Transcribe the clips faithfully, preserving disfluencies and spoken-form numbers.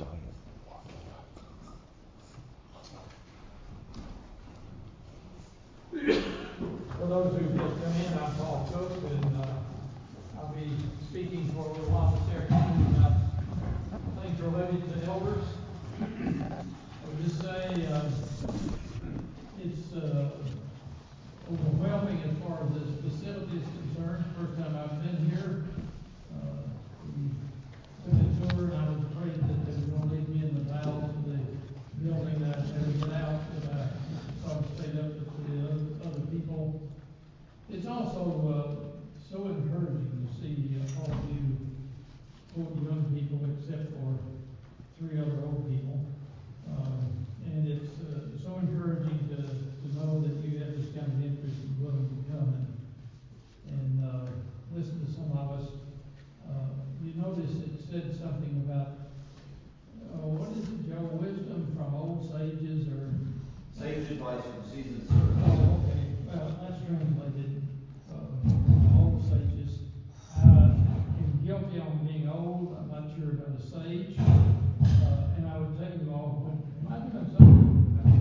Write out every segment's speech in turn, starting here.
For those who just come in, I'm Paul Cook, and uh, I'll be speaking for a little while this afternoon about things related to elders. I would just say uh, it's uh, overwhelming as far as this facility is concerned. First time I've been here, uh, we took a tour, and I was afraid that they were going to leave me in the bowels of the building that I had to get out, but I sort of stayed up with the other, other people. It's also uh, so encouraging to see uh, all of you old young people, except for three other old people. Um, and it's uh, so encouraging to, to know that you have this kind of interest and willing to come and, and uh, listen to some of us. Uh, you notice it said something about, uh, what is it, Joe? Wisdom from old sages or... Sage advice from seasoned servants. Oh, okay. Well, that's translated. Uh, old sages. I am guilty on being old. I'm not sure about a sage. Uh, and I would tell you all, when, am I doing something?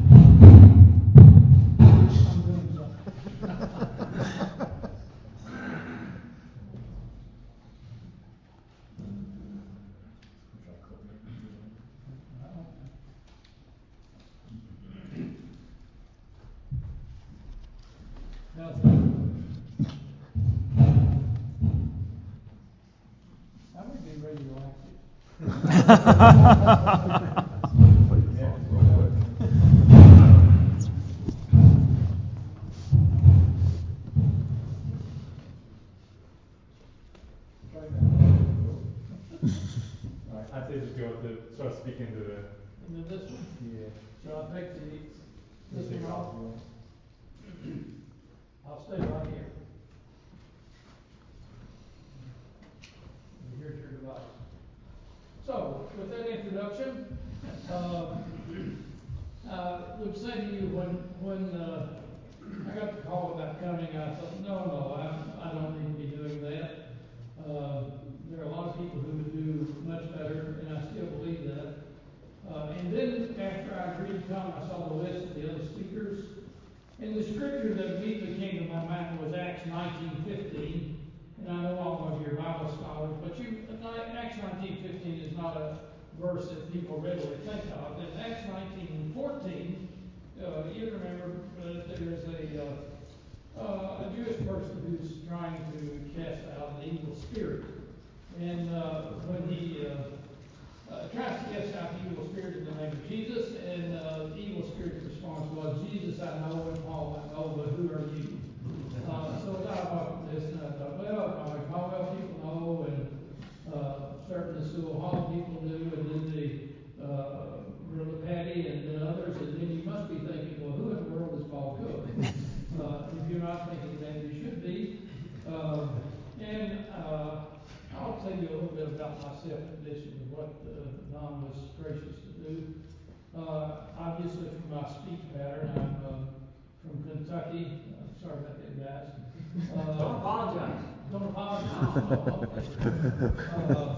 I'm doing something. How's that? I would be radioactive. Right, I say just go with the start speaking to the. Into this one? Yeah. Shall I take the, this Take one off. off? I'll stay right here. Here's your device. So, with that introduction, uh, I would say to you when when uh, I got the call about coming, I thought, no, no, I, I don't need to be doing that. Uh, there are a lot of people who would do much better, and I still believe that. Uh, and then after I agreed to come, I saw the list of the other speakers. And the scripture that immediately came to my mind was Acts nineteen fifteen. And I know all of you are Bible scholars, but you, Acts nineteen fifteen is not a verse that people readily think of. In Acts nineteen fourteen, uh, you remember that there's a, uh, uh, a Jewish person who's trying to cast out an evil spirit. And uh, when he uh, Uh, tries to cast out the evil spirit in the name of Jesus, and uh, the evil spirit's response was, Jesus I know, and Paul I know, but who are you? Uh, so as I walked this, and I thought, well, my Caldwell people know, and uh, certainly Sewell Hall people do, and then the uh, Brother Patty and then others, and then you must be thinking, well, who in the world is Paul Cook? Uh, if you're not thinking that, you should be. Uh, and uh, I'll tell you a little bit about myself in addition to what uh, Don was gracious to do. Uh, obviously, from my speech pattern, I'm uh, from Kentucky. Uh, sorry about that, guys. Uh, Don't apologize. Don't apologize. No, okay. uh,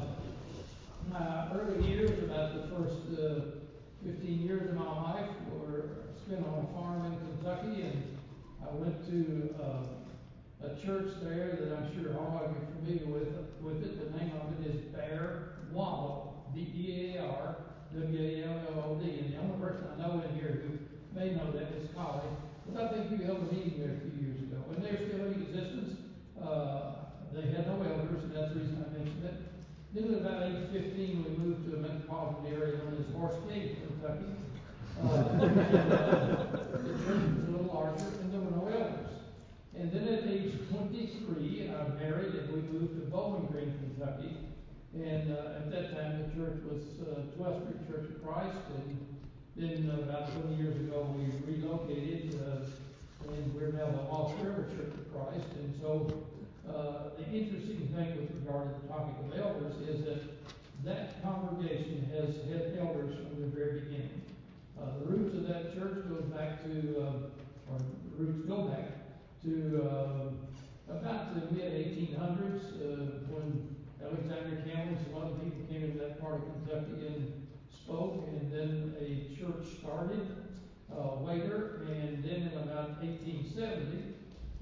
my early years, about the first uh, fifteen years of my life, were spent on a farm in Kentucky, and I went to uh, a church there that I'm sure all of you are familiar with. With it, the name of it is Bear Wallow, B E A R W A L L O D. And the only person I know in here who may know that is Collie, but I think we held a meeting there a few years ago, and they're still in existence. Uh, they had no elders, and that's the reason I mentioned it. Then at about age fifteen, we moved to a metropolitan area known as Horse Cave, Kentucky. Uh, and, uh, the church was a little larger, and there were no elders. And then at age twenty-three, I married, and we moved to Bowling Green, Kentucky. And uh, at that time, the church was uh, twelfth Street Church of Christ. And then uh, about twenty years ago, we relocated, uh, and we're now the Lost River Church of Christ. And so uh, the interesting thing with regard to the topic of elders is that that congregation has had elders from the very beginning. Uh, the roots of that church goes back to, uh, or the roots go back to uh, about the mid eighteen hundreds uh, when Alexander Campbell and some other people came into that part of Kentucky and started uh, later, and then in about eighteen seventy,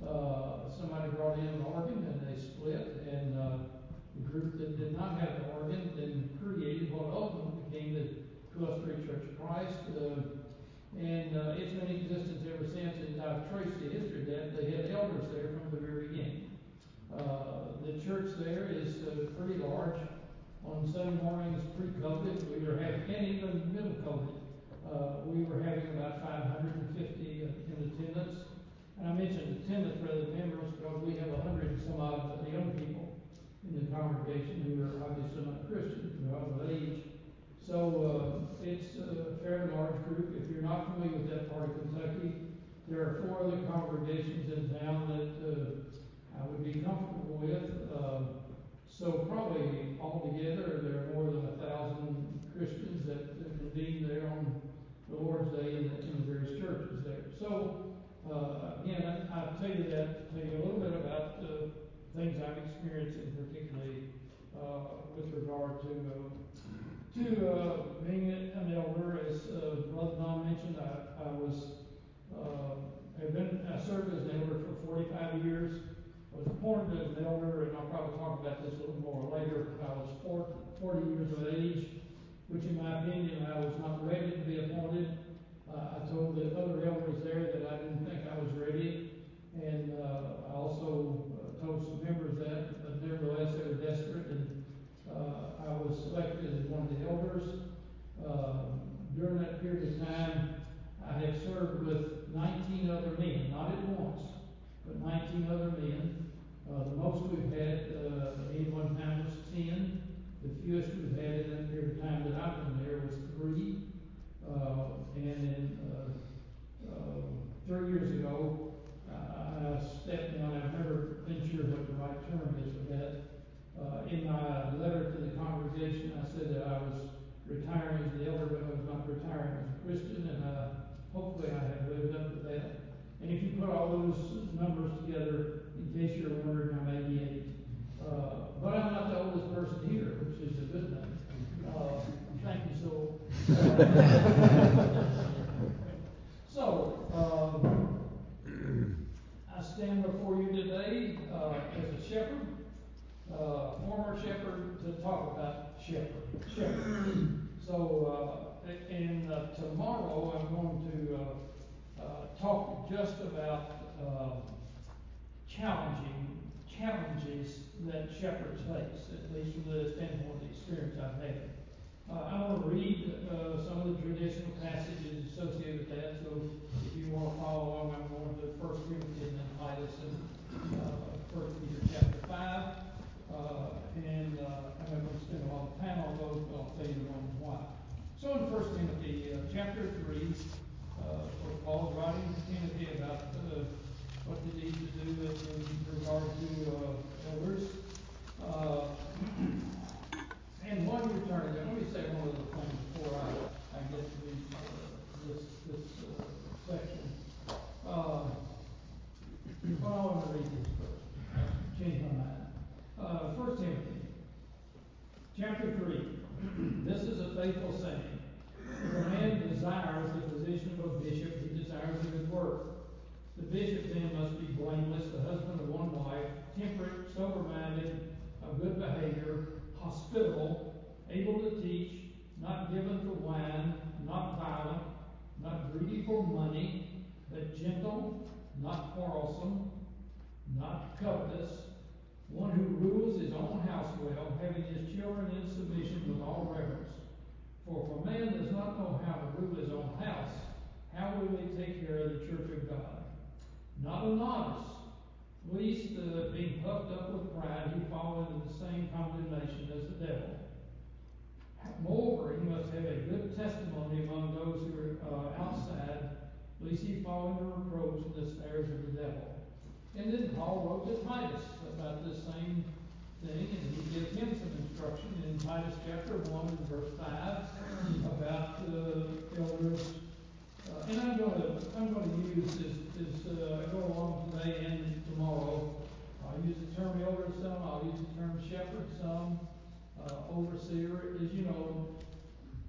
uh, somebody brought in an organ and they split, and uh, the group that did not have the organ then created what ultimately became the Twelfth Street Church of Christ. Uh, and uh, it's been in existence ever since, and I've traced the history of that. They had elders there from the very beginning. Uh, the church there is uh, pretty large. On Sunday mornings pre-COVID, we were having, and even middle COVID, uh, we were having about five hundred fifty in attendance. And I mentioned attendance rather than members because we have a hundred and some odd young people in the congregation who are obviously not Christian, who are of age. So uh, it's a fairly large group. If you're not familiar with that part of Kentucky, there are four other congregations in town that uh, I would be comfortable with. Uh, so probably altogether there are more than a thousand Christians that, that convene there on the Lord's Day in the, in the various churches there. So uh, again, I, I'll tell you that to tell you a little bit about uh, things I've experienced, and particularly uh, with regard to uh, to uh, being an elder. As uh, Brother Don mentioned, I, I was uh, have been I served as an elder for forty-five years. I was appointed as an elder, and I'll probably talk about this a little more later. I was forty years of age, which, in my opinion, I was not ready to be appointed. Uh, I told the other elders there that I didn't think I was ready, and uh, I also uh, told some members that, but nevertheless they were desperate, and uh, I was selected as one of the elders. Uh, during that period of time, I have served with nineteen other men, not at once, but nineteen other men. Uh, the most we've had uh, at any one time was ten. The fewest we've had in that period of time that I've been there was three. Uh, and then uh, uh, three years ago, uh, I stepped down. I've never been sure what the right term is for that. Uh, in my letter to the congregation, I said that I was retiring as the elder, but I was not retiring as a Christian, and uh, hopefully I have lived up to that. And if you put all those numbers together, in case you're wondering, I'm eighty-eight. Uh, but I'm not the oldest person here, which is a good thing. Uh, thank you, so. Uh, so, um, I stand before you today uh, as a shepherd, uh, former shepherd, to talk about shepherd. Shepherd. So, uh, and uh, tomorrow I'm going to uh, uh, talk just about uh, challenging challenges that shepherds face, at least from the standpoint of the experience I've had. Uh, I want to read uh, some of the traditional passages associated with that, so if you want to follow along, I'm going to First Timothy and then Titus and uh, First Peter chapter five. Uh, and uh, I'm not going to spend a lot of time on those, but I'll tell you the reasons why. So in First Timothy uh, chapter three, uh, Paul is writing to Timothy about uh, what they need to do in regard to uh, elders. Uh, and while you're turning there, let me say one other thing before I, I get to these, uh, this, this uh, section. Uh, well, I want to read this first. Change my mind. Uh, First Timothy, chapter three. This is a faithful saying. If a man desires the position of a bishop, he desires a good work. The bishop then must be blameless, the husband of one wife, temperate, sober-minded, of good behavior, hospitable, able to teach, not given to wine, not violent, not greedy for money, but gentle, not quarrelsome, not covetous, one who rules his own house well, having his children in submission with all reverence. For if a man does not know how to rule his own house, how will he take care of the church of God? Not a novice, least uh, being puffed up with pride, he fall into the same condemnation as the devil. Moreover, he must have a good testimony among those who are uh, outside, lest he fall into reproach and the snares of the devil. And then Paul wrote to Titus about this same thing, and he gives him some instruction in Titus chapter one and verse five about uh, elders. Uh, and I'm going to I'm going to use as, as uh, I go along today and tomorrow. I'll use the term elder some. I'll use the term shepherd some. Uh, overseer, as you know,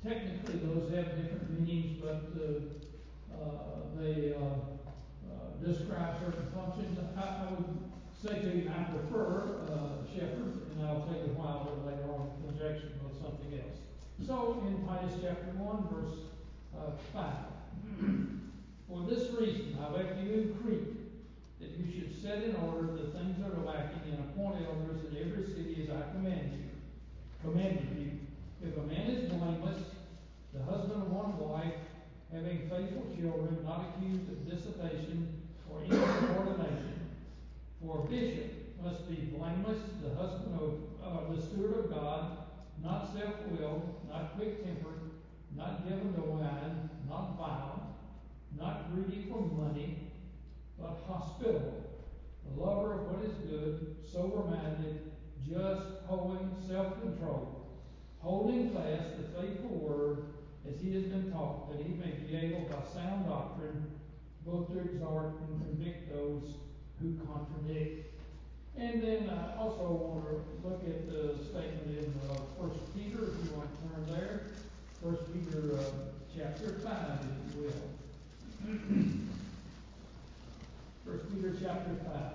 technically those have different meanings, but, uh, uh, they, uh, uh, describe certain functions. I, I would say to you, I prefer, uh, shepherd, and I'll tell you why a little later on in conjunction with something else. So, in Titus chapter one, verse, uh, five. For this reason, I left you in Crete, that you should set in order the things that are lacking, and appoint elders in every city as I command you, commanded you. If a man is blameless, the husband of one wife, having faithful children, not accused of dissipation or insubordination. For a bishop must be blameless, the husband of uh, the steward of God, not self-willed, not quick-tempered, not given to wine, not violent, not greedy for money, but hospitable, a lover of what is good, sober-minded, just, holy, self-controlled, holding fast the faithful word as he has been taught, that he may be able by sound doctrine both to exhort and convict those who contradict. And then I also want to look at the statement in uh, First Peter, if you want to turn there. First Peter uh, chapter five, if you will. First Peter chapter five.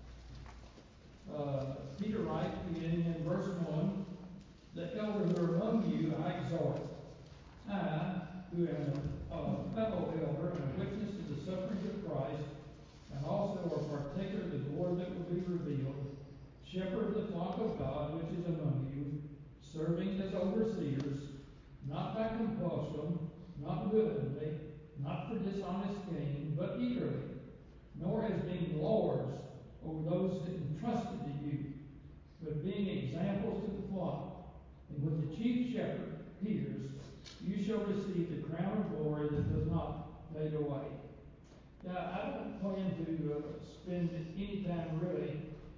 Uh, Peter writes, beginning in verse one, the elders who are among you I exhort. I, who am a uh, fellow elder and a witness to the sufferings of Christ, and also a partaker of the glory that will be revealed, shepherd the flock of God which is among you, serving as overseers, not by compulsion, not willingly, not for dishonest gain, but eagerly, nor as being lords over those that entrusted to you, but being examples to the flock. And when the chief shepherd hears, you shall receive the crown of glory that does not fade away. Now, I don't plan to uh, spend any time really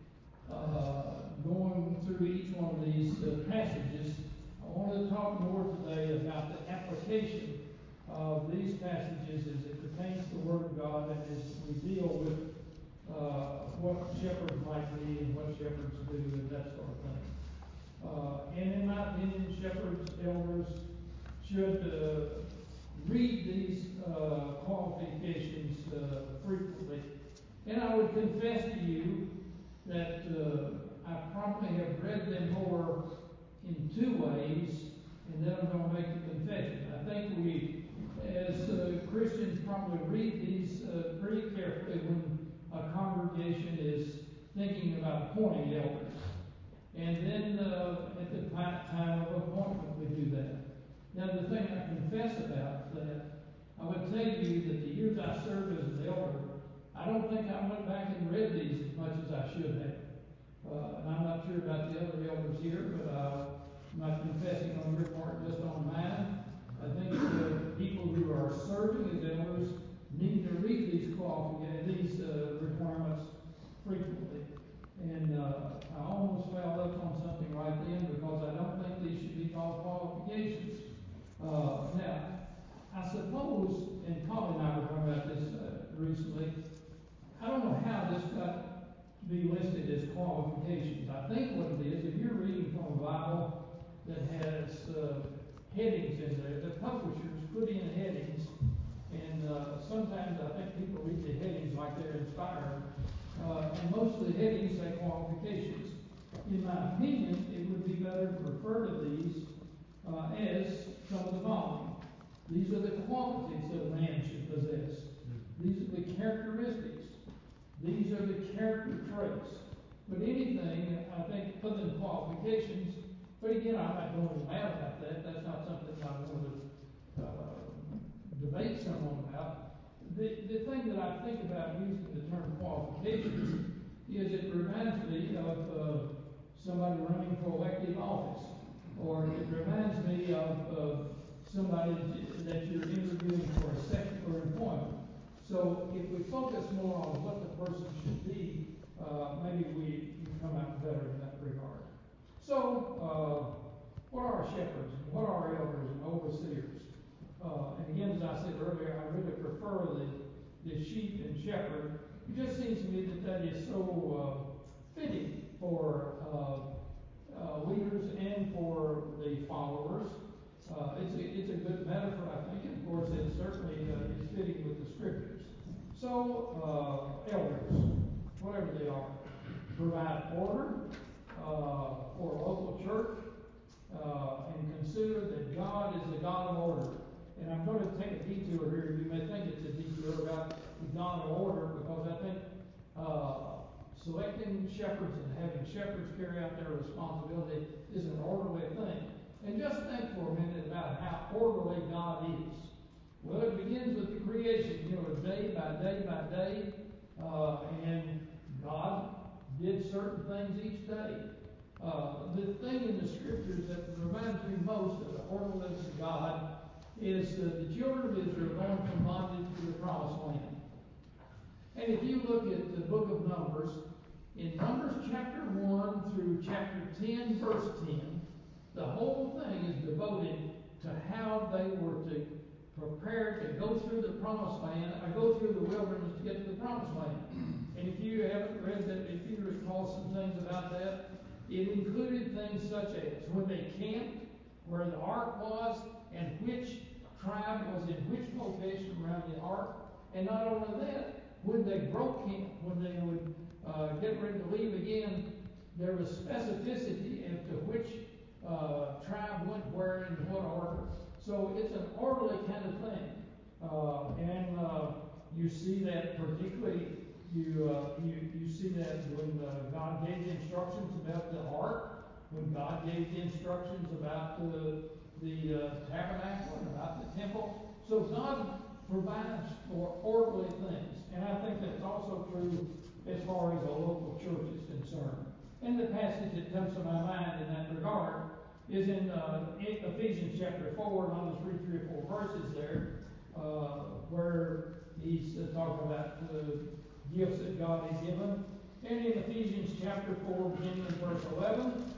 uh, going through each one of these uh, passages. I want to talk more today about the application of these passages as it pertains to the Word of God and as we deal with uh, what shepherds might be and what shepherds do and that sort of thing. Uh, and in my opinion, shepherds, elders should uh, read these uh, qualifications uh, frequently. And I would confess to you that uh, I probably have read them more in two ways, and then I'm going to make the confession. I think we, as uh, Christians, probably read these uh, pretty carefully when a congregation is thinking about appointing elders. And then uh, at the time of appointment, we do that. Now, the thing I confess about that, I would tell you that the years I served as an elder, I don't think I went back and read these as much as I should have. Uh, and I'm not sure about the other elders here, but uh, I'm not confessing on your part, just on mine. I think uh, people who are serving as elders need to read these qualifications, these uh, requirements frequently. And uh, I almost fell up on something right then because I don't think these should be called qualifications. Uh, now, I suppose, and Colin and I were talking about this uh, recently, I don't know how this got to be listed as qualifications. I think what it is, if you're reading from a Bible that has uh, headings in there, the publishers put in headings, and uh, sometimes I think people read the headings like they're inspired, uh, and most of the headings say qualifications. In my opinion, it would be better to refer to these uh, as some of the following. These are the qualities that a man should possess. These are the characteristics. These are the character traits. But anything, I think, other than qualifications, but again, I'm not going mad about that. That's not something I want to uh, debate someone about. The, the thing that I think about using the term qualifications is it reminds me of uh, somebody running for elective office. Or it reminds me of, of somebody that you're interviewing for a secular employment. So if we focus more on what the person should be, uh, maybe we can come out better in that regard. So, uh, what are shepherds? What are elders and overseers? Uh, and again, as I said earlier, I really prefer the, the sheep and shepherd. It just seems to me that that is so uh, fitting for uh, uh, leaders and for the followers. Uh, Uh, it's a, it's a good metaphor, I think, and of course it certainly uh, is fitting with the scriptures. So, uh, elders, whatever they are, provide order uh, for a local church, uh, and consider that God is the God of order. And I'm going to take a detour here. You may think it's a detour about the God of order, because I think uh, selecting shepherds and having shepherds carry out their responsibility is an orderly thing. And just think for a minute about how orderly God is. Well, it begins with the creation, you know, day by day by day, uh, and God did certain things each day. Uh, the thing in the scriptures that reminds me most of the orderliness of God is uh, the children of Israel going from bondage to the promised land. And if you look at the book of Numbers, in Numbers chapter one through chapter ten, verse ten, the whole thing is devoted to how they were to prepare to go through the promised land, or go through the wilderness to get to the promised land. And if you haven't read that, if you recall some things about that, it included things such as when they camped, where the ark was, and which tribe was in which location around the ark. And not only that, when they broke camp, when they would uh, get ready to leave again, there was specificity as to which uh, tribe went where and in what order. So it's an orderly kind of thing. Uh, and uh, you see that particularly, you, uh, you, you see that when uh, God gave the instructions about the ark, when God gave the instructions about the, the uh, tabernacle and about the temple. So God provides for orderly things. And I think that's also true as far as a local church is concerned. And the passage that comes to my mind in that regard is in, uh, in Ephesians chapter four, and I'll just read three or four verses there, uh, where he's uh, talking about the gifts that God has given. And in Ephesians chapter four, beginning in verse eleven,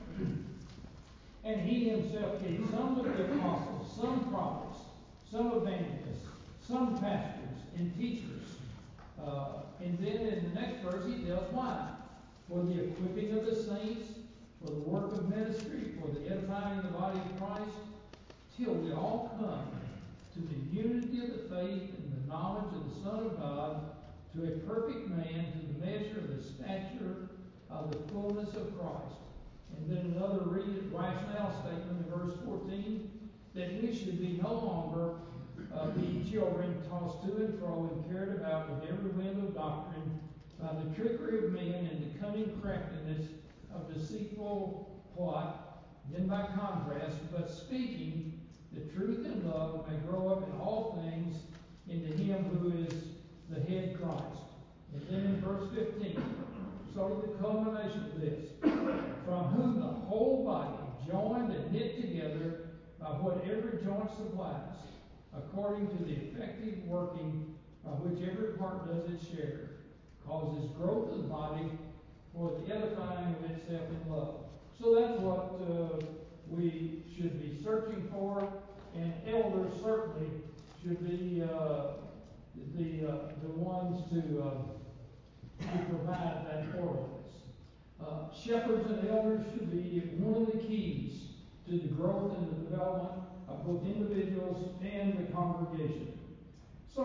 and he himself gave some to the apostles, some prophets, some evangelists, some pastors and teachers. Uh, and then in the next verse he tells why. For the equipping of the saints, for the work of ministry, for the edifying of the body of Christ, till we all come to the unity of the faith and the knowledge of the Son of God, to a perfect man, to the measure of the stature of the fullness of Christ. And then another read, rationale statement in verse fourteen, that we should be no longer uh, be children tossed to and fro and carried about with every wind of doctrine, by the trickery of men and the cunning craftiness of deceitful plot. Then by contrast, but speaking the truth in love, may grow up in all things into him who is the head, Christ. And then in verse fifteen, so the culmination of this, from whom the whole body, joined and knit together by what every joint supplies, according to the effective working by which every part does its share, causes growth of the body for the edifying of itself in love. So that's what uh, we should be searching for, and elders certainly should be uh, the uh, the ones to, uh, to provide that orderliness. Uh, shepherds and elders should be one of the keys to the growth and the development of both individuals and the congregation. So,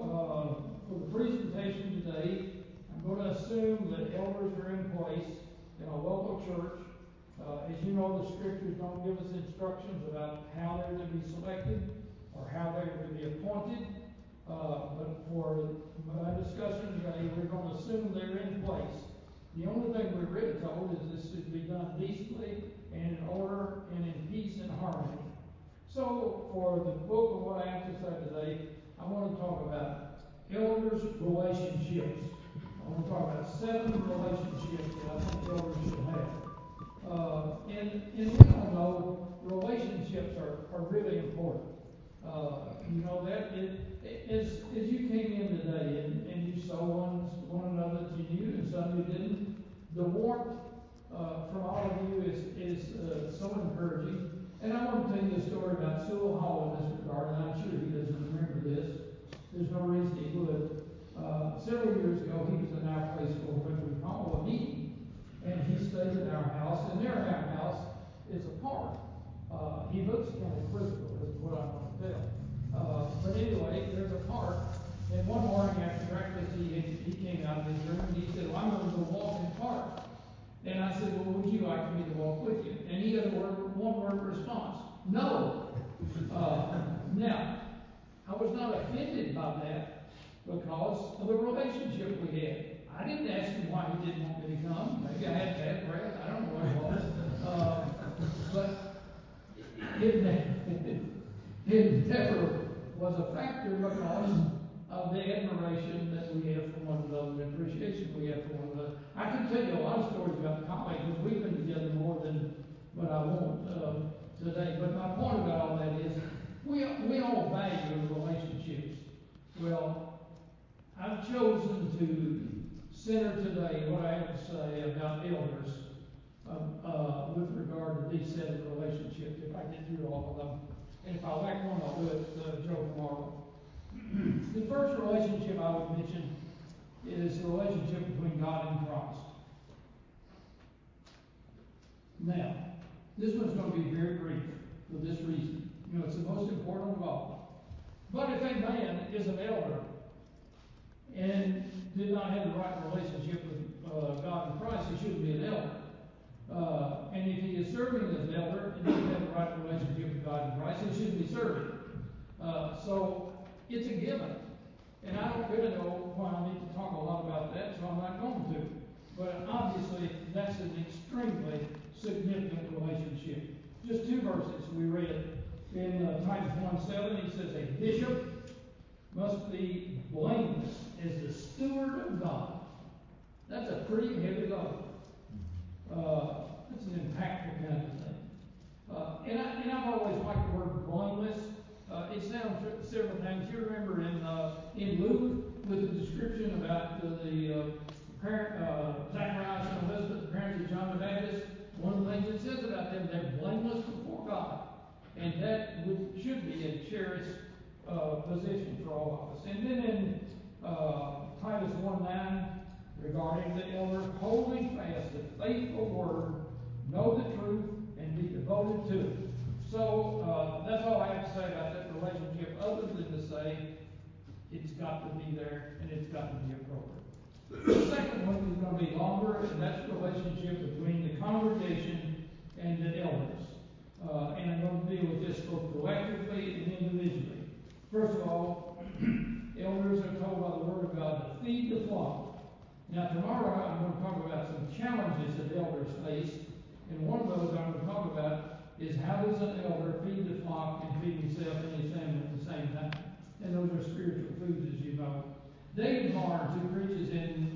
uh, for the presentation today, I'm going to assume that elders are in place in a local church. Uh, as you know, the scriptures don't give us instructions about how they're to be selected or how they're to be appointed. Uh, but for my discussion today, we're going to assume they're in place. The only thing we're really told is this should be done decently and in order and in peace and harmony. So, for the book of what I have to say today, I want to talk about elders' relationships. I want to talk about seven relationships that I think elders should have. Uh, and, and we all know relationships are, are really important. Uh, you know, that it, as, as you came in today and, and you saw one, one another that you knew and some you didn't, the warmth uh, from all of you is, is uh, so encouraging. And I want to tell you a story about Sewell Hall in this regard, and I'm sure he doesn't remember this. There's no reason he would. Uh, several years ago, he was in our place for what we call a meeting, and he stayed at our house, and their our house is a park. Uh, he looks kind of quizzical, doesn't And one morning after breakfast, he, he came out of his room and he said, well, I'm going to go walk in the park. And I said, well, would you like me to walk with you? And he had a word, one word response, no. Uh, now, I was not offended by that because of the relationship we had. I didn't ask him why he didn't want me to come. Maybe I had bad breath. I don't know what it was. Uh, but it, it, it never was a factor because of the admiration that we have for one another, the appreciation we have for one another. I can tell you a lot of stories about college because we've been together more than what I want uh, today. But my point about all that is we, we all value relationships. Well, I've chosen to center today what I have to say about elders uh, uh, with regard to these seven relationships, if I get through all of them. And if I lack one, I'll do it uh, Joe tomorrow. The first relationship I would mention is the relationship between God and Christ. Now, this one's going to be very brief for this reason. You know, it's the most important of all. But if a man is an elder and did not have the right relationship with uh, God and Christ, he shouldn't be an elder. Uh, and if he is serving as an elder and doesn't have the right relationship with God and Christ, he shouldn't be serving. Uh, so it's a given. And I don't really know why I need to talk a lot about that, so I'm not going to. But obviously, that's an extremely significant relationship. Just two verses we read in uh, Titus one seven. He says, a bishop must be blameless as the steward of God. That's a pretty heavy load. Uh, that's an impactful kind of thing. Uh, and, I, and I've always liked the word blameless. Uh, it sounds several times. You remember in uh, in Luke with the description about the, the uh, parent, uh, Zacharias and Elizabeth, the parents of John the Baptist. One of the things it says about them, they're blameless before God, and that would, should be a cherished uh, position for all of us. And then in uh, Titus one nine, regarding the elder, holding fast the faithful word, know the truth, and be devoted to it. So uh, that's all I have to say about that relationship, other than to say it's got to be there and it's got to be appropriate. The second one is going to be longer, and that's the relationship between the congregation and the elders. Uh, and I'm going to deal with this both collectively and individually. First of all, elders are told by the Word of God to feed the flock. Now tomorrow I'm going to talk about some challenges that elders face, and one of those I'm going to talk about is how does an elder feed the flock and feed himself and his family at the same time? And those are spiritual foods, as you know. David Barnes, who preaches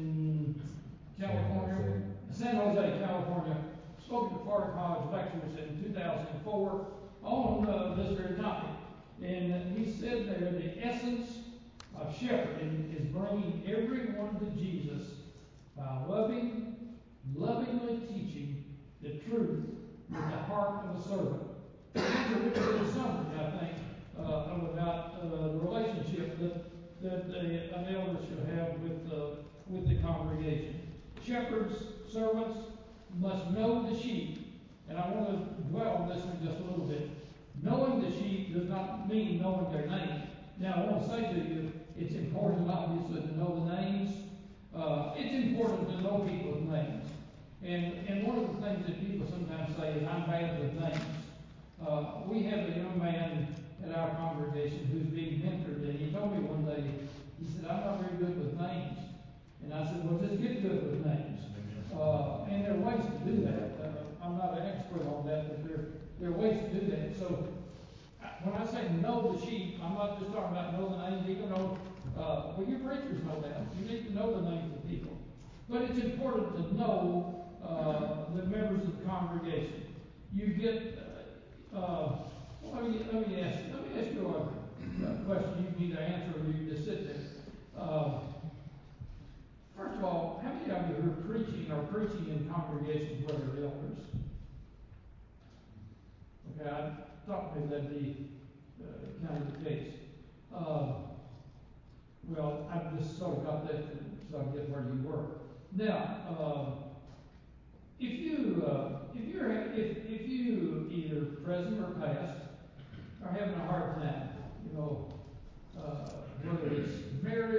in California, San Jose, California, spoke at Florida College lectures in two thousand four on uh, this very topic. And he said there the essence of shepherding is bringing everyone to Jesus by loving, lovingly teaching the truth with the heart of a servant. That's a really good summary, I think, uh, of about uh, the relationship that that the, an elder should have with uh, with the congregation. Shepherds, servants must know the sheep, and I want to dwell on this one just a little bit. Knowing the sheep does not mean knowing their names. Now, I want to say to you, it's important, obviously, to know the names. Uh, it's important to know people's names. And, and one of the things that people sometimes say is, I'm bad with names. Uh, we have a young man at our congregation who's being mentored, and he told me one day, he said, I'm not very good with names. And I said, well, just get good with names. Uh, and there are ways to do that. Uh, I'm not an expert on that, but there, there are ways to do that. So when I say know the sheep, I'm not just talking about know the names, even though, uh, well, your preachers know that. You need to know the names of people. But it's important to know uh, the members of the congregation. You get, uh, uh, well, let me, let me ask, let me ask you a, a question. You can either answer or you can just sit there. Uh, first of all, how many of you who are preaching are preaching in congregations where there are elders? Okay, I thought maybe that'd be uh, kind of the case. Uh, well, I've just sort of got that so I get where you were. Now, uh, if you uh, if you're if if you either present or past are having a hard time, you know, uh, whether it's marriage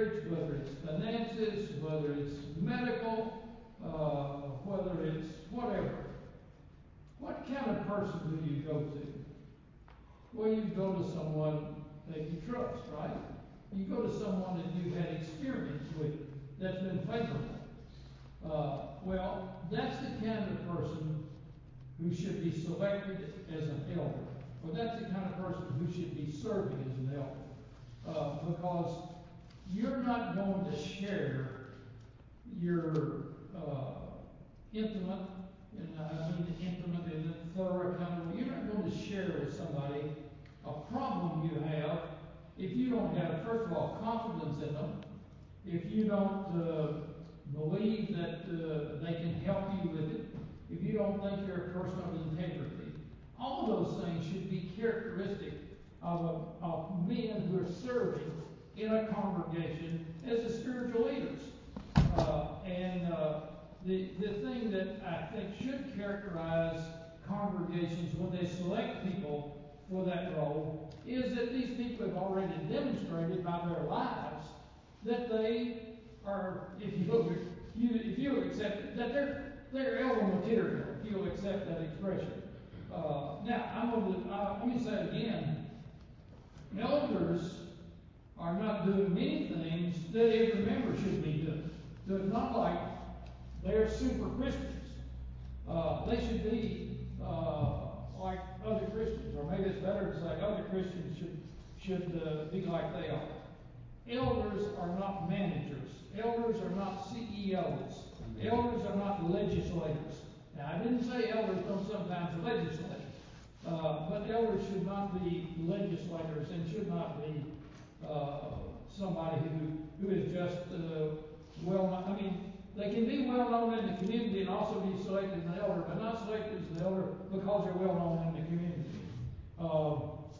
go to someone that you trust, right? You go to someone that you've had experience with that's been favorable. Uh, well, that's the kind of person who should be selected as an elder. Or that's the kind of person who should be serving as an elder. Uh, because you're not going to share your uh, intimate, and I mean intimate in a thorough kind of way, you're not going to share with somebody a problem you have if you don't have, first of all, confidence in them, if you don't uh, believe that uh, they can help you with it, if you don't think you're a person of integrity. All of those things should be characteristic of, a, of men who are serving in a congregation as the spiritual leaders. Uh, and uh, the, the thing that I think should characterize congregations when they select people for that role is that these people have already demonstrated by their lives that they are, if you you if you accept it, that they're they're elder material, if you'll accept that expression. Uh, now I'm going to uh, let me say again, elders are not doing many things that every member should be doing. So it's not like they're super Christians. Uh, they should be uh, like other Christians, or maybe it's better to say other Christians should should uh, be like they are. Elders are not managers. Elders are not C E Os. Elders are not legislators. Now, I didn't say elders don't sometimes legislate, uh, but elders should not be legislators and should not be uh, somebody who, who is just uh, well known. I mean, they can be well known in the community and also be selected as an elder, but not selected as an elder because they're well known in the community. Uh,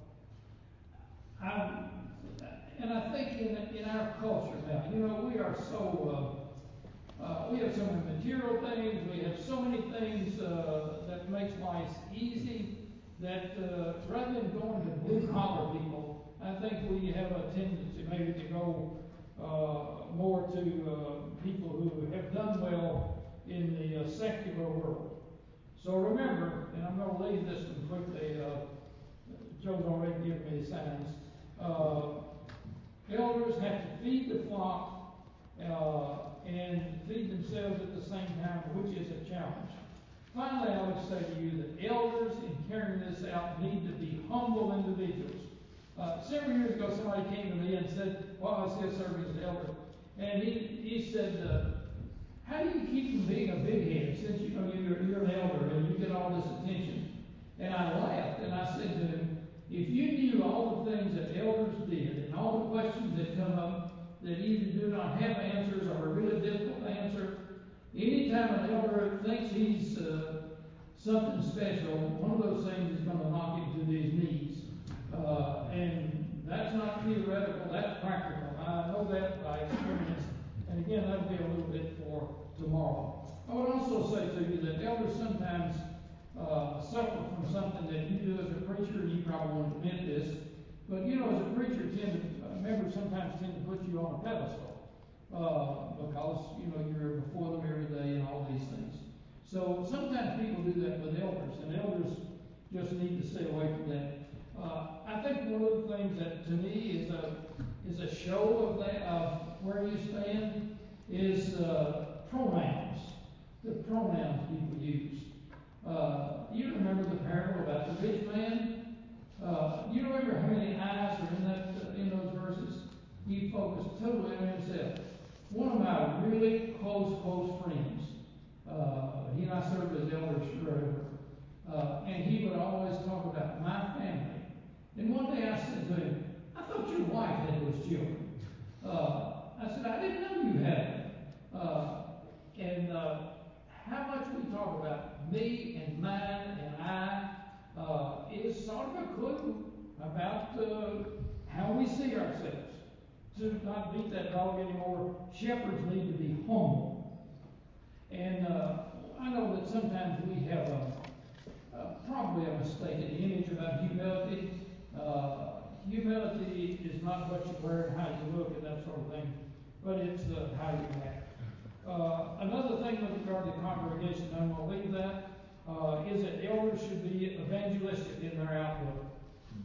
I, and I think in, in our culture now, you know, we are so, uh, uh, we have so many material things, we have so many things uh, that makes life easy, that uh, rather than going to blue collar people, I think we have a tendency maybe to go uh, more to uh, people who have done well in the uh, secular world. So remember, and I'm going to leave this one quickly, uh, Joe's already given me the signs. Uh, elders have to feed the flock uh, and feed themselves at the same time, which is a challenge. Finally, I would say to you that elders, in carrying this out, need to be humble individuals. Uh, several years ago, somebody came to me and said, well, I was still serving as an elder, and he, he said, uh, how do you keep from being a big head since you know you're, you're an elder and you get all this attention? And I laughed and I said to him, if you knew all the things that elders did and all the questions that come up that either do not have answers or are really difficult to answer, anytime an elder thinks he's uh, something special, one of those things is going to knock him to his knees. Uh, and that's not theoretical, that's practical. I know that by experience. And again, that'll be a little bit for tomorrow. I would also say to you that elders sometimes uh, suffer from something that you do as a preacher, and you probably won't admit this, but you know, as a preacher, tend to, uh, members sometimes tend to put you on a pedestal uh, because you know you're before them every day and all these things. So sometimes people do that with elders, and elders just need to stay away from that. Uh, I think one of the things that to me is a is a show of that of where you stand is uh, pronouns. The pronouns people use. Uh, you remember the parable about the rich man? Uh, you remember how many eyes are in that uh, in those verses? He focused totally on himself. One of my really close, close friends, uh, he and I served as elders forever, uh, and he would always talk about my family. And one day I said to him, I thought your wife had those children. Uh, I said, I didn't know you had them. Uh, and uh, how much we talk about me and mine and I uh, is sort of a clue about uh, how we see ourselves. To not beat that dog anymore, shepherds need to be humble. And uh, I know that sometimes we have a, a, probably a mistaken image about humility. Uh, humility is not what you wear and how you look and that sort of thing, but it's uh, how you act. Uh, another thing with regard to congregation, and I'm going to leave that, uh, is that elders should be evangelistic in their outlook.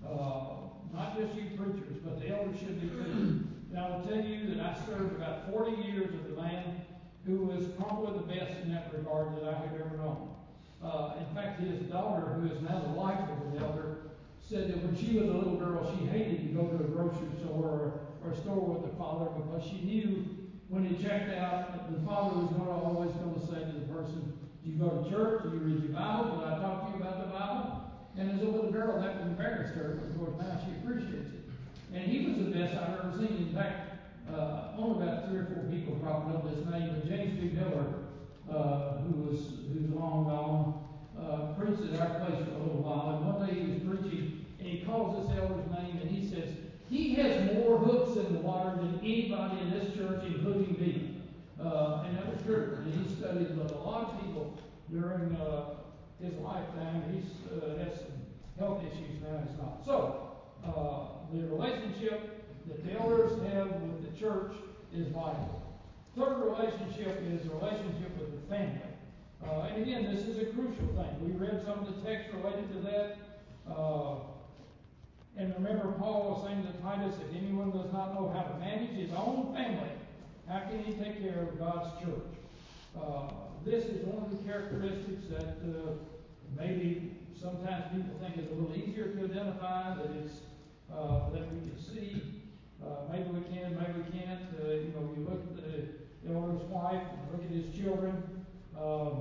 Uh, not just you preachers, but the elders should be too. And I will tell you that I served about forty years with a man who was probably the best in that regard that I have ever known. Uh, in fact, his daughter, who is now the wife of an elder, said that when she was a little girl, she hated to go to a grocery store or, or a store with her father because she knew when he checked out, the father was going to always going to say to the person, "Do you go to church? Do you read your Bible? Did I talk to you about the Bible?" And as a little girl, that embarrassed her, but of course now she appreciates it. And he was the best I've ever seen. In fact, uh, only about three or four people probably know this name, but James B. Miller, uh, who was who's long gone, uh, preached at our place for a little while. And one day he was preaching, and he calls this elder's name, and he says, "He has more hooks in the water than anybody in this church, including me." Uh, and that was true. And he studied with a lot of people during uh, his lifetime. He's uh, has some health issues now. He's not. So uh, the relationship that the elders have with the church is vital. Third relationship is a relationship with the family. Uh, and again, this is a crucial thing. We read some of the text related to that. Uh, and remember, Paul was saying to Titus, if anyone does not know how to manage his own family, how can he take care of God's church? Uh, this is one of the characteristics that uh, maybe sometimes people think is a little easier to identify, that it's uh, that we can see. Uh, maybe we can, maybe we can't. Uh, you know, you look at the elder's wife, and look at his children. Um,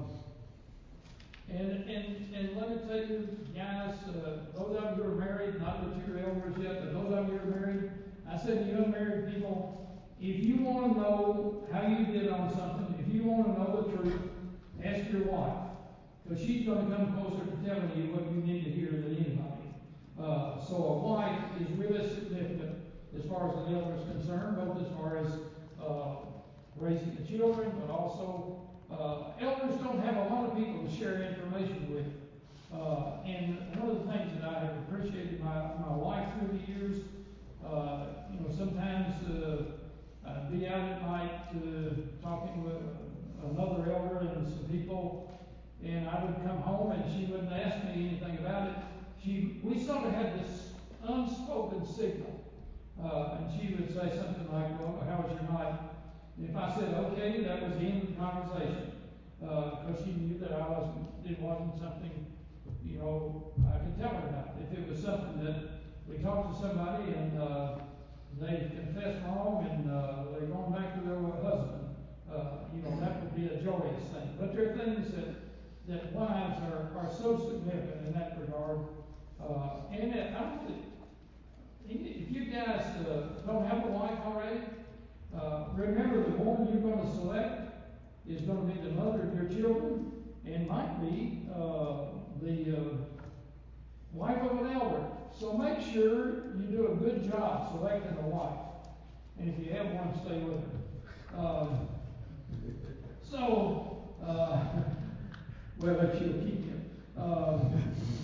and, and, and let me tell you, guys, uh, those of you who are married, not that you're elders yet, but those of you who are married, I said to young married people, if you want to know how you did on something, if you want to know the truth, ask your wife. Because she's going to come closer to telling you what you need to hear than anybody. Uh, so a wife is really significant as far as the elder is concerned, both as far as uh, raising the children, but also uh, elders don't have a lot of people to share information with. Uh, and one of the things that I have appreciated my, my wife through the years, uh, you know, sometimes uh, I'd be out at night uh, talking with another elder and some people, and I would come home and she wouldn't ask me anything about it. She, we sort of had this unspoken signal. Uh, and she would say something like, "Well, how was your night?" And if I said, "Okay," that was the end of the conversation. Because uh, she knew that I wasn't, it wasn't something, you know, I could tell her about. If it was something that we talked to somebody and uh, they confessed wrong and uh, they're going back to their husband, uh, you know, that would be a joyous thing. But there are things that, that wives are, are so significant in that regard. Uh, and it, I don't think, if you guys uh, don't have a wife already, uh, remember the woman you're going to select is going to be the mother of your children and might be uh, the uh, wife of an elder. So make sure you do a good job selecting a wife. And if you have one, stay with her. Um, so, uh, well, if she'll keep you. Um,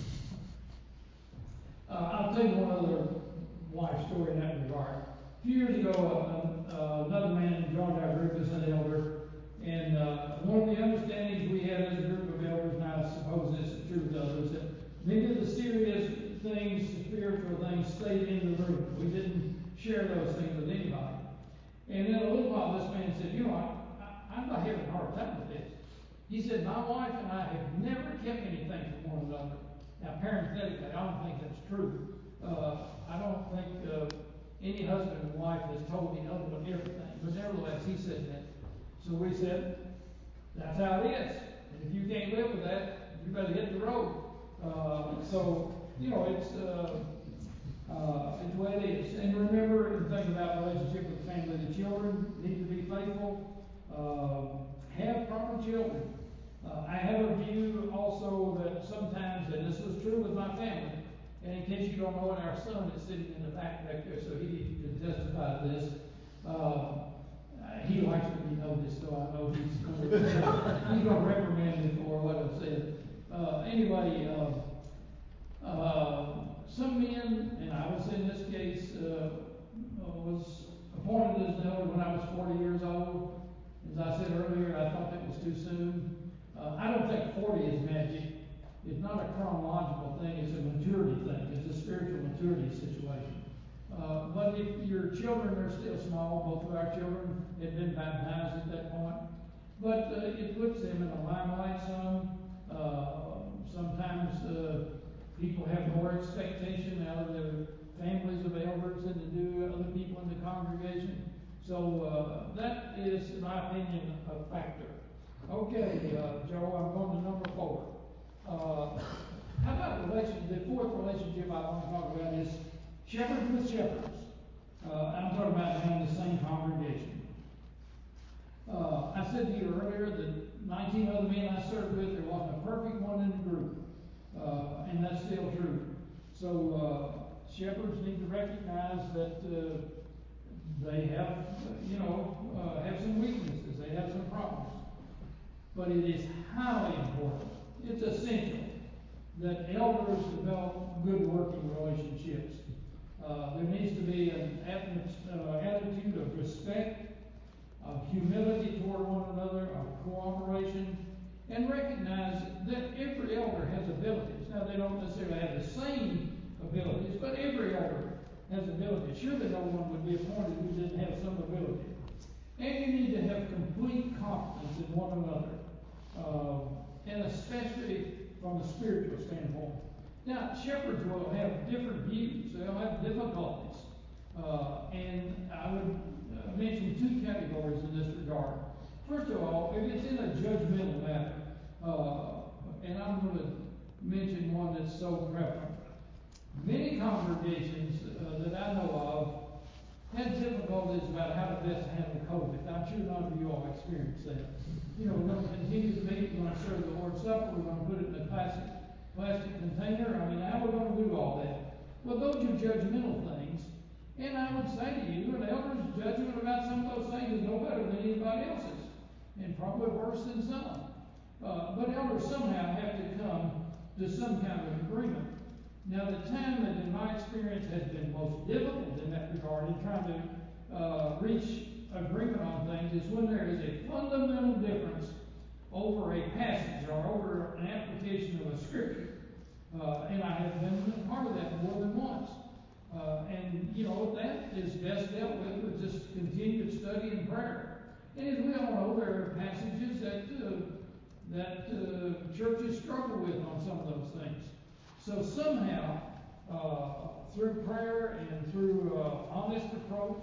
uh, I'll tell you one other wife story in that regard. A few years ago, uh, uh, another man joined our group as an elder, and uh, one of the understandings we had as a group of elders, and I suppose this is true with others, that many of the serious things, the spiritual things, stayed in the room. We didn't share those things with anybody. And in a little while, this man said, "You know, I, I, I'm not having a hard time with this." He said, "My wife and I have never kept anything from one another." Now, parenthetically, I don't think that's true. Uh, I don't think uh, any husband and wife has told the other one everything. But nevertheless, he said that. So we said, that's how it is. And if you can't live with that, you better hit the road. Uh, so, you know, it's, uh, uh, it's the way it is. And remember and think about relationship with the family. The children need to be faithful. Uh, have proper children. Uh, I have a view also that sometimes, and this was true with my family, and in case you don't know it, our son is sitting in the back back there, so he can testify to this. Uh, he likes to be noticed, so I know he's going to he's going to reprimand me for what I've said. Uh, anyway, uh, uh, some men, and I was in this case, uh, was appointed as an elder when I was forty years old. As I said earlier, I thought that was too soon. Uh, I don't think forty is magic. it's not a chronological thing, it's a maturity thing, it's a spiritual maturity situation. Uh, but if your children are still small, both of our children had been baptized at that point, but uh, it puts them in the limelight some. Uh, sometimes uh, people have more expectation out of their families of elders than to do other people in the congregation. So uh, that is, in my opinion, a factor. Okay, uh, Joe, I'm going to number four. Uh, how about relation? The fourth relationship I want to talk about is shepherds with shepherds. Uh, I'm talking about being in the same congregation. Uh, I said to you earlier that nineteen other men I served with, there wasn't a perfect one in the group. Uh, and that's still true. So uh, shepherds need to recognize that uh, they have, you know, uh, have some weaknesses. They have some problems. But it is highly important. It's essential that elders develop good working relationships. Uh, there needs to be an uh, attitude of respect, of humility toward one another, of cooperation, and recognize that every elder has abilities. Now, they don't necessarily have the same abilities, but every elder has abilities. Surely no one would be appointed who didn't have some ability. And you need to have complete confidence in one another, uh, and especially from a spiritual standpoint. Now, shepherds will have different views. They'll have difficulties. Uh, and I would uh, mention two categories in this regard. First of all, if it's in a judgmental matter, uh, and I'm going to mention one that's so prevalent. Many congregations uh, that I know of had difficulties about how to best handle COVID. I'm sure none of you all experienced that. You know, we're going to continue to meet, we're going to serve the Lord's Supper, we're going to put it in a plastic, plastic container. I mean, how we're going to do all that? Well, those are judgmental things. And I would say to you, an elder's judgment about some of those things is no better than anybody else's, and probably worse than some. Uh, but elders somehow have to come to some kind of agreement. Now, the time that in my experience has been most difficult in that regard in trying to uh, reach agreement on things is when there is a fundamental difference over a passage or over an application of a scripture. Uh, and I have been a part of that more than once. Uh, and, you know, that is best dealt with with just continued study and prayer. And as we all know, there are passages that uh, that uh, churches struggle with on some of those things. So somehow, uh, through prayer and through uh, honest approach,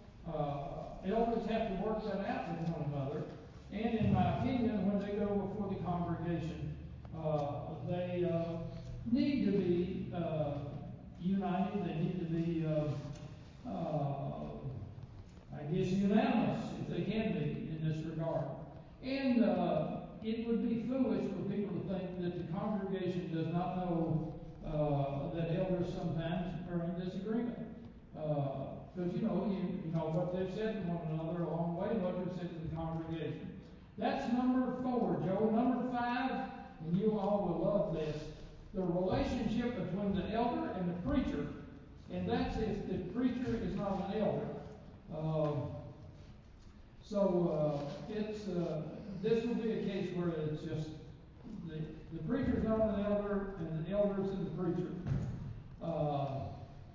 uh, elders have to work that out with one another. And in my opinion, when they go before the congregation, uh, they uh, need to be uh, united. They need to be, uh, uh, I guess, unanimous, if they can be, in this regard. And uh, it would be foolish for people to think that the congregation does not know uh, that elders sometimes are in disagreement. Because, uh, you know, you, you know what they've said to one another along the way, what they've said to the congregation. That's number four, Joe. Number five, and you all will love this, the relationship between the elder and the preacher. And that's if the preacher is not an elder. Uh, so uh, it's uh, this will be a case where it's just the, the preacher's not an elder and the elder's and the preacher. Uh,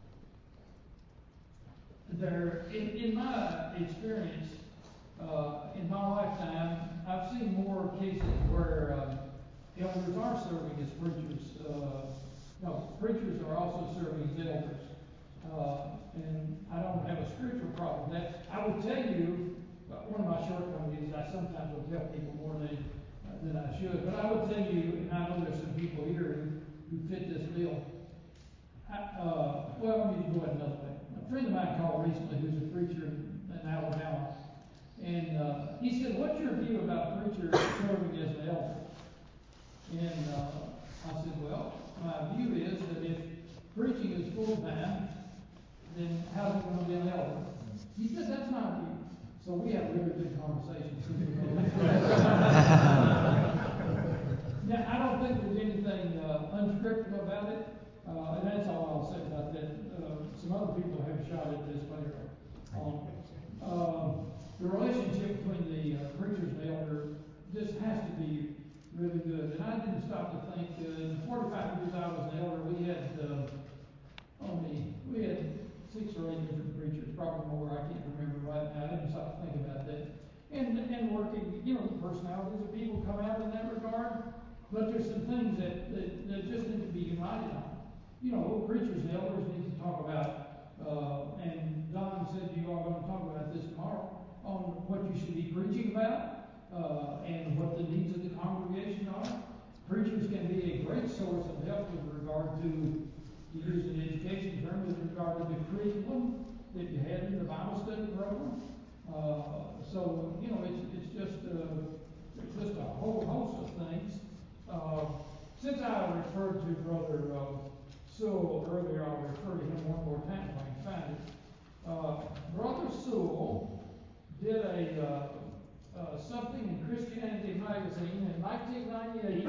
there, in, in my experience, uh, in my lifetime, I've seen more cases where um, elders are serving as preachers. Uh, no, preachers are also serving as elders. Uh, and I don't have a scriptural problem with that. I would tell you, uh, one of my shortcomings is I sometimes will tell people more than, uh, than I should. But I would tell you, and I know there's some people here who, who fit this bill. I, uh, well, let me go ahead another way. A friend of mine called recently who's a preacher in, in Alabama. And uh, he said, what's your view about preachers serving as an elder? And uh, I said, well, my view is that if preaching is full-time, then how's it going to be an elder? He said, that's my view. So we have really good conversations. Now, I don't think there's anything uh, unscriptural about it, uh, and that's all I'll say about that. Uh, some other people have shot at this later on. Um, the relationship between the uh, preacher and the elder just has to be really good. And I didn't stop to think, uh, in the forty-five years I was an elder, we had, uh, only, we had six or eight different preachers, probably more, I can't remember right now. I didn't stop to think about that. And, and working, you know, the personalities of people come out in that regard, but there's some things that, that, that just need to be united on. You know, preachers and elders need to talk about, uh, and Don said you all going to talk about this tomorrow, on what you should be preaching about, uh, and what the needs of the congregation are. Preachers can be a great source of help with regard to, to use an education term, with regard to the curriculum that you had in the Bible study program. Uh, so, you know, it's, it's just, uh, it's just a whole host of things. Uh, since I referred to Brother uh, Sewell earlier, I'll refer to him one more time if I can find it. Uh, Brother Sewell did a uh, uh, something in Christianity Magazine in nineteen ninety-eight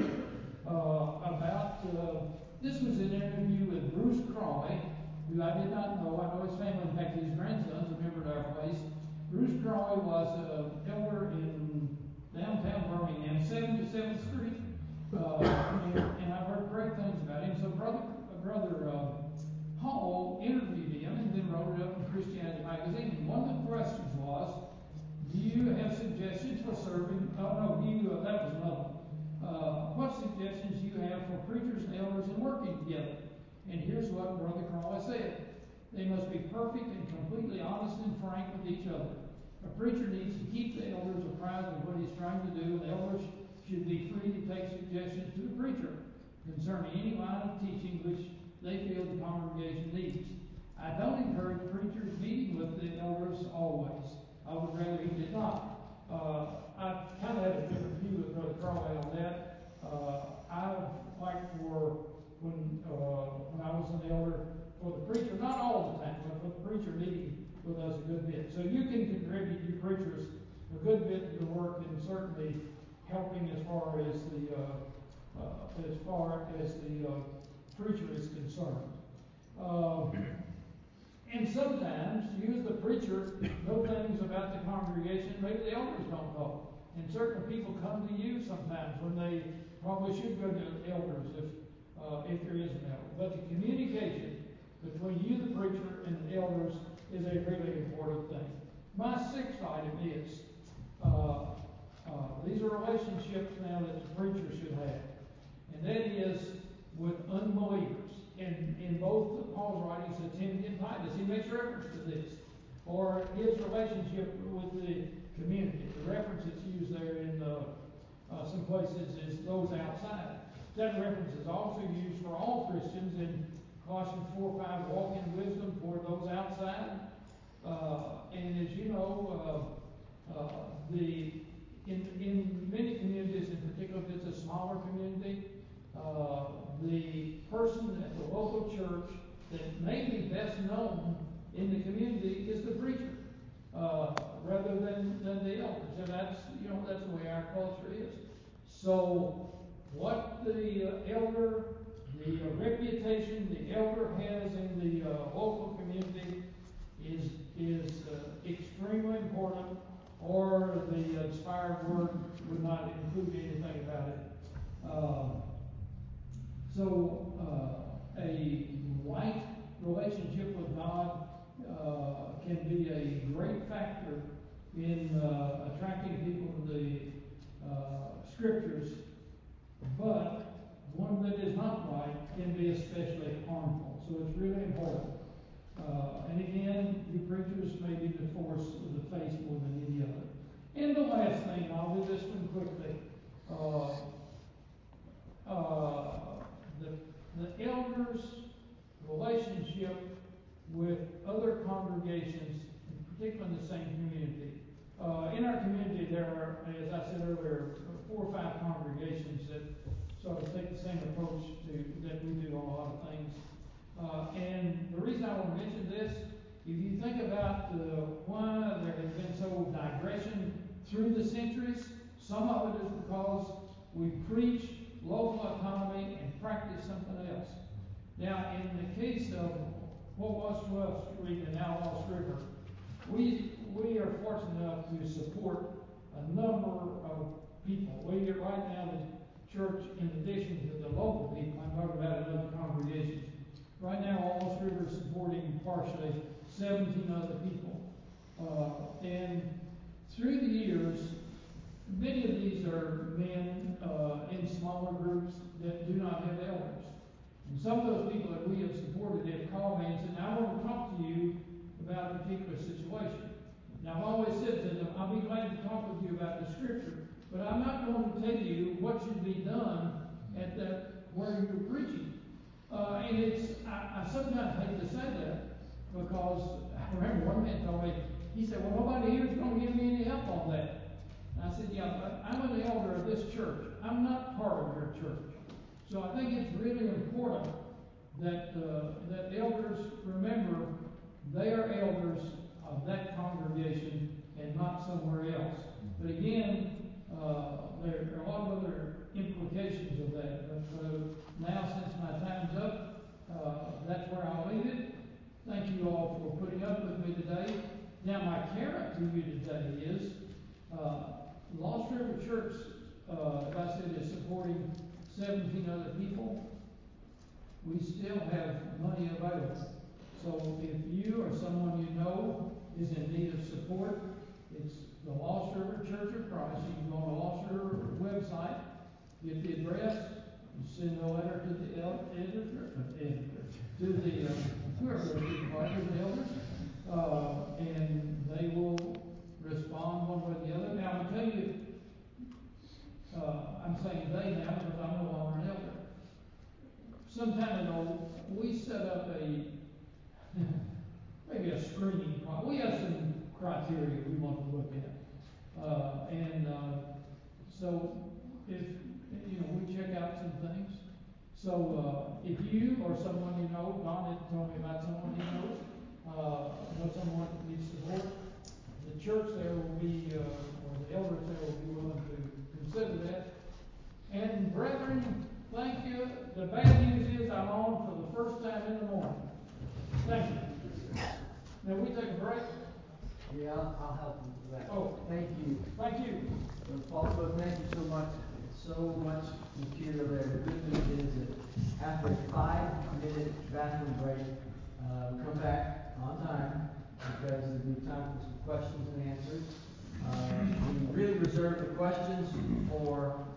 uh, about, uh, this was an interview with Bruce Crawley, who I did not know. I know his family, in fact his grandson's a member of our place. Bruce Crawley was an uh, elder in downtown Birmingham, seventy-seventh Street. Uh, and, and I've heard great things about him. So Brother, uh, Brother uh, Hall interviewed him and then wrote it up in Christianity Magazine. And one of the questions was, do you have suggestions for serving? Oh no, you, uh, that was another. Uh, what suggestions do you have for preachers and elders in working together? And here's what Brother Crawley said. They must be perfect and completely honest and frank with each other. A preacher needs to keep the elders apprised of what he's trying to do, and the elders should be free to take suggestions to the preacher concerning any line of teaching which they feel the congregation needs. I don't encourage preachers meeting with the elders always. I would rather he did not. Uh, I kind of had a different view with Brother Crawley on that. Uh, I like for when uh, when I was an elder, for the preacher, not all the time, but for the preacher meeting with us a good bit. So you can contribute, you preachers, a good bit to the work, and certainly helping as far as the uh, uh, as far as the uh, preacher is concerned. Um, and sometimes you as the preacher know things about the congregation maybe the elders don't know. And certain people come to you sometimes when they probably should go to elders if uh, if there is an elder. But the communication between you, the preacher, and the elders is a really important thing. My sixth item is uh, Uh, these are relationships now that the preacher should have. And that is with unbelievers. In, in both of Paul's writings to Timothy and Titus, he makes reference to this. Or his relationship with the community. The reference that's used there in uh, uh, some places is those outside. That reference is also used for all Christians in Colossians four five, walk in wisdom toward those outside. Uh, and as you know, uh, uh, the In, in many communities, in particular if it's a smaller community, uh, the person at the local church that may be best known in the community is the preacher, uh, rather than, than the elders. And that's, you know, that's the way our culture is. So what the uh, elder, the uh, reputation the elder has in the uh, local community is, is uh, extremely important, or the inspired word would not include anything about it. Uh, so uh, a right relationship with God uh, can be a great factor in uh, attracting people to the uh, scriptures, but one that is not right can be especially harmful. So it's really important. Uh, and again, you preachers may be the force of the faith more than any other. And the last thing, and I'll do this one quickly. Uh, uh, the, the elders' relationship with other congregations, particularly in the same community. Uh, in our community, there are, as I said earlier, four or five congregations that sort of take the same approach to that we do on a lot of things. Uh, and the reason I want to mention this, if you think about uh, why there has been so digression through the centuries, some of it is because we preach local autonomy and practice something else. Now, in the case of what was twelfth Street and now Lost River, we we are fortunate enough to support a number of people. We right now the church in addition to the local people. I'm talking about another congregation. Right now, Lost River is supporting partially seventeen other people. Uh, and through the years, many of these are men uh, in smaller groups that do not have elders. And some of those people that we have supported have called me and said, I want to talk to you about a particular situation. Now, I've always said to them, I'll be glad to talk with you about the scripture, but I'm not going to tell you what should be done at that where you're preaching. Uh, and it's, I, I sometimes hate to say that, because I remember one man told me, he said, well, nobody here is going to give me any help on that. And I said, yeah, but I'm an elder of this church. I'm not part of your church. So I think it's really important that uh, that elders remember they are elders of that congregation and not somewhere else. But again, uh, there are a lot of other implications of that. But uh, now, since my time's up, uh, that's where I'll leave it. Thank you all for putting up with me today. Now, my carrot to you today is uh, Lost River Church, uh, as I said, is supporting seventeen other people. We still have money available. So if you or someone you know is in need of support, it's the Lost River Church of Christ. You can go on the Lost River website, get the address, you send a letter to the el- editor, uh, editor, to the uh, whoever the advisors, the elders, uh, and they will respond one way or the other. Now, I'll tell you, uh, I'm saying they now because I'm no longer an elder. Some time ago, we set up a maybe a screening process. We have some criteria we want to look at, uh, and uh, so if you know, we check out some things. So uh, if you or someone you know, Don had told me about someone he knows, uh, know someone that needs support, the church there will be, uh, or the elders there will be willing to consider that. And brethren, thank you. The bad news is I'm on for the first time in the morning. Thank you. Now we take a break. Yeah, I'll, I'll help you with that. Oh, thank you. Thank you. So, Paul, so thank you so much. So much material there. The good news is that after a five-minute bathroom break, uh, come back on time because there'll be time for some questions and answers. Uh, we really reserve the questions for